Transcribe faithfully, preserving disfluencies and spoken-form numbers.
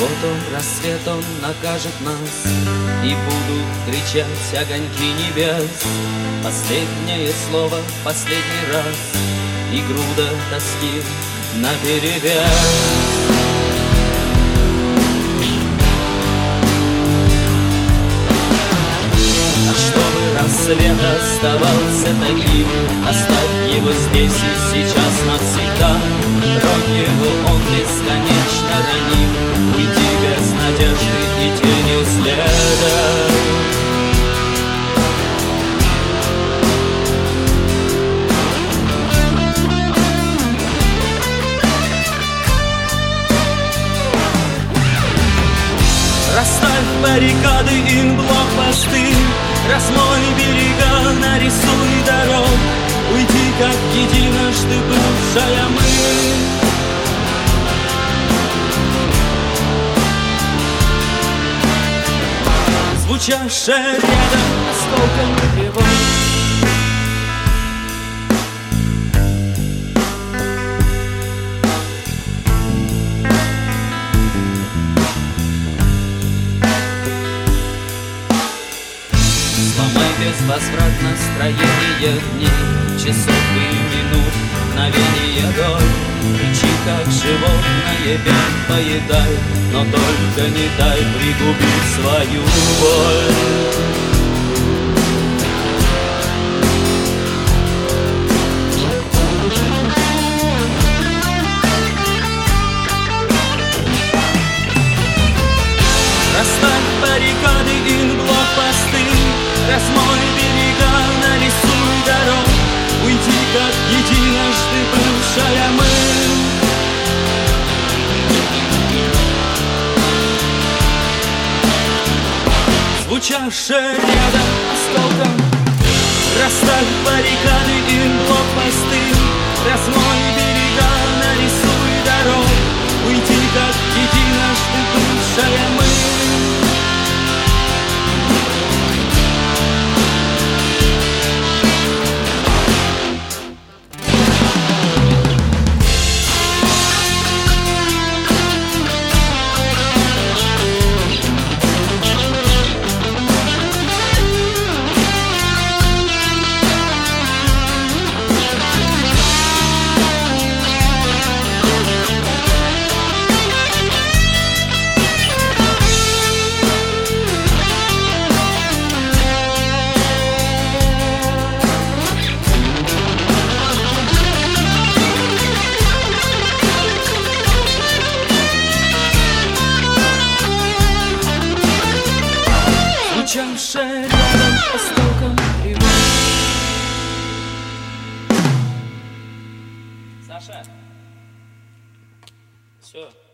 Вот он, рассвет, он накажет нас, и будут кричать огоньки небес. Последнее слово, последний раз, и груда тоски наперевес. Рассвет оставался таким, оставь его здесь и сейчас навсегда. Тронь его, он бесконечно раним, уйди без надежды и тени следа. Расставь баррикады и блокпосты, размой берега, нарисуй дорог, уйди, как единожды бывшая мы. Звучавшая рядом осколком тревог. Сломай безвозвратно строение дней, часов и минут, мгновения доль. Кричи, как животное, бей, поедай, но только не дай пригубить свою боль. Расставь баррикады и блокпосты, размой берега, нарисуй дорог, уйди, как единожды бывшая мы. Звучавшая рядом осколком. Расставь баррикады и блокпосты, размой берега, нарисуй дорог, уйди, как единожды бывшая мы. Звучавшая рядом осколком тревог. Саша, все.